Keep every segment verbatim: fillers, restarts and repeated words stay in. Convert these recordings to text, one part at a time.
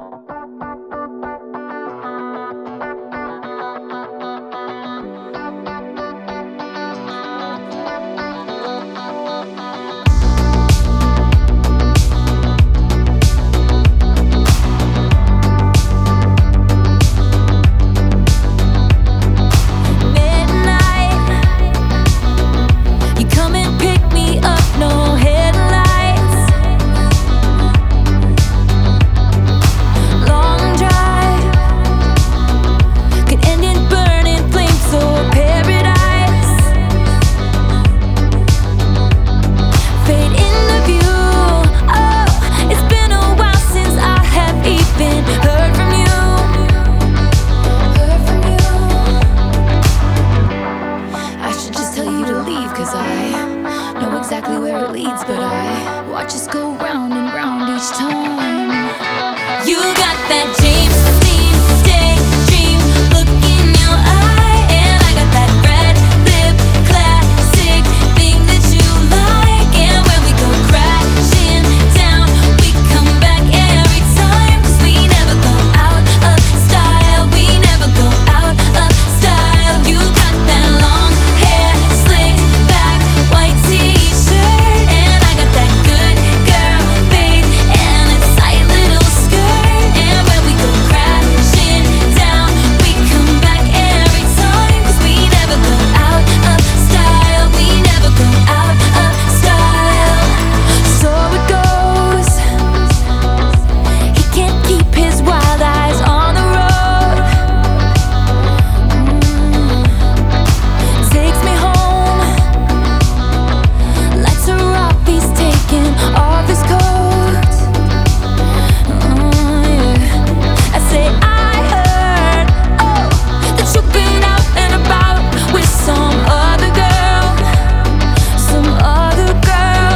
Cause I know exactly where it leads, but I watch us go round and round each time. You got that James Dean daydream look in your eye, and I got that red lip classic thing that you like. And when we go crashing down, we come back every time. Cause we never go out of style, we never go out of style. You got that long hair slicked back, white t-shirt, and I got that good girl fade and a tight little skirt. And when we go crashing down, we come back every time. Cause we never go out of style, we never go out of style. So it goes, he can't keep his wild eyes on the road. mm. Takes me home, lights are off, he's taking off his coat. Oh, yeah. I say I heard, oh, that you've been out and about with some other girl, some other girl.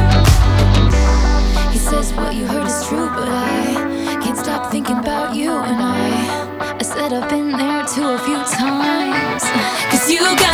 He says what you heard is true, but I can't stop thinking about you. And I, I said I've been there too a few times. Cause you got